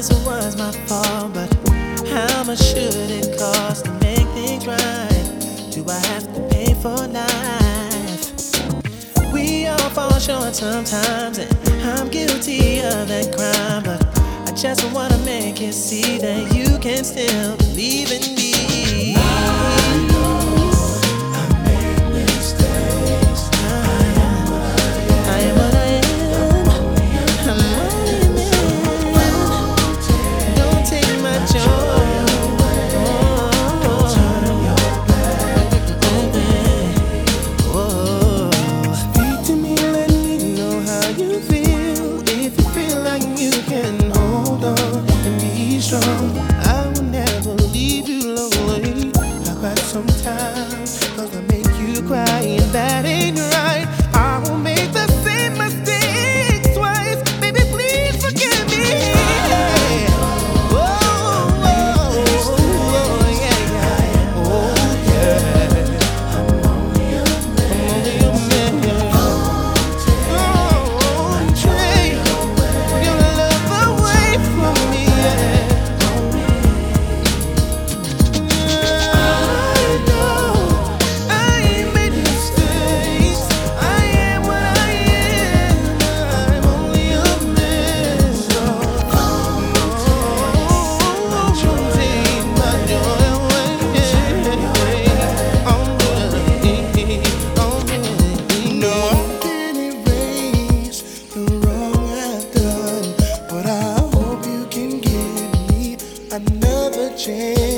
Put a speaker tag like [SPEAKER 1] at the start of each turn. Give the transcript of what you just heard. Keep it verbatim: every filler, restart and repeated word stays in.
[SPEAKER 1] guess it was my fault, but how much should it cost to make things right? Do I have to pay for life? We all fall short sometimes, and I'm guilty of that crime, but I just wanna make you see that you can still believe in me. I know I made mistakes. I am what I am. I am what I am. I'm what I am. Don't take my joy. I will never leave you lonely. I cry sometimes, cause I make you cry, and that ain't right. I won't make the same mistake twice. Baby, please forgive me. Oh, oh, oh, oh, yeah, yeah. Oh, yeah. I'm only a man. Oh, take your love away from me. Another chance.